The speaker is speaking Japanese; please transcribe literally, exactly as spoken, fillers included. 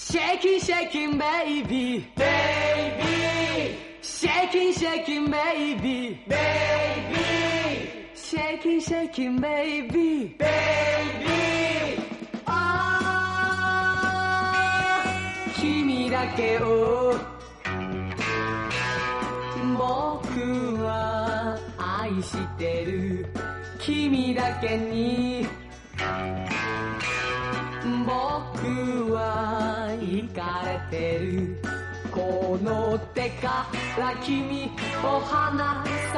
Shaking, shaking, baby, baby. Shaking, shaking, baby, baby. Shaking, shaking, baby, baby. ああ、君だけを僕は愛してる。君だけに僕は惹かれてる。この手から君を離さ